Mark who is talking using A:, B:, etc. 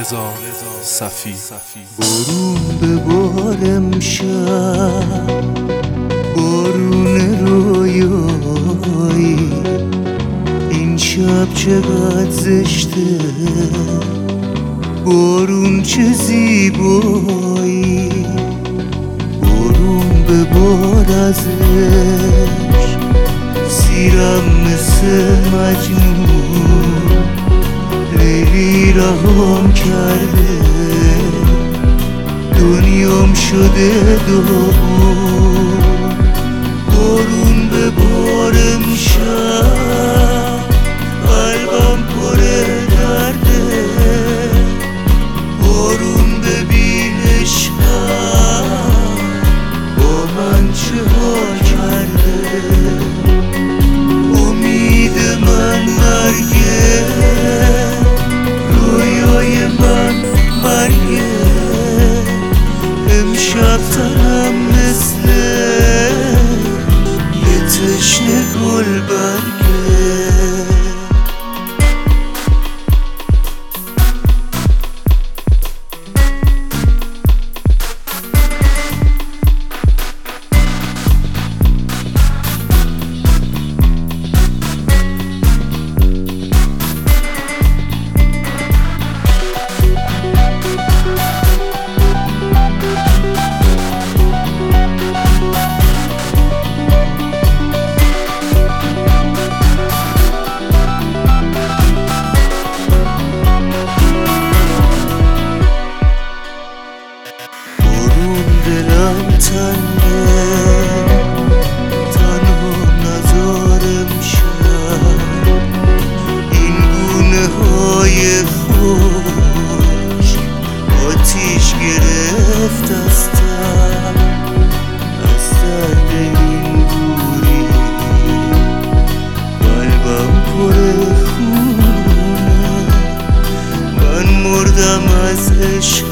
A: رضا صفی.
B: بارون به بار امشب، بارون رویایی، این شب چقدر زشته، بارون چه زیبایی. بارون به بار از عشق، سیرم مثل مجنون، لیلی رهام کرده، دنیام شده داغون. بارون به بار امشب، قلبم پر درده، بارون ببین عشقم با من چه ها کرده. امید من مرگه، رویای من مرگه، امشب تنم مثل یه تشنه گل برگه. دلم تنگه، تنها نزار امشب، این گونه های خوش آتیش گرفت از تن، از درد این دوری قلبم پر خونه. من مردم از عشق،